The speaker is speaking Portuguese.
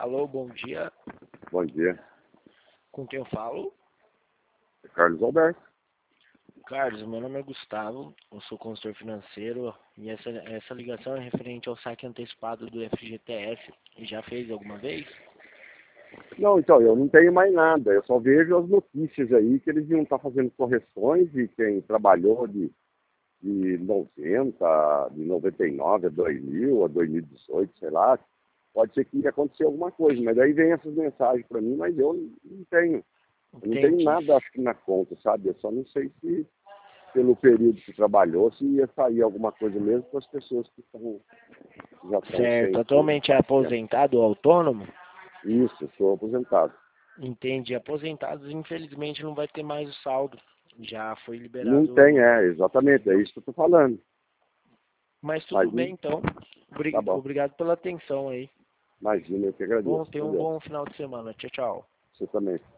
Alô, bom dia. Bom dia. Com quem eu falo? Carlos Alberto. Carlos, meu nome é Gustavo, eu sou consultor financeiro e essa ligação é referente ao saque antecipado do FGTS. Já fez alguma vez? Não, então, eu não tenho mais nada. Eu só vejo as notícias aí que eles iam estar fazendo correções e quem trabalhou de 90, de 99 a 2000, a 2018, sei lá, pode ser que ia acontecer alguma coisa. Mas daí vem essas mensagens para mim, mas eu não tenho. Eu não tenho Entendi. nada, acho que na conta, sabe? Eu só não sei se pelo período que trabalhou, se ia sair alguma coisa mesmo para as pessoas que já estão Certo. sem. Atualmente é aposentado ou autônomo? Isso, eu sou aposentado. Entendi. Aposentados, infelizmente, não vai ter mais o saldo. Já foi Não liberado. tem, exatamente, é isso que eu estou falando. Mas tudo Mas bem, então. tá bom, Obrigado pela atenção aí. imagina, eu que Bom, agradeço. tenha um Entendeu? bom final de semana. Tchau, tchau. Você também.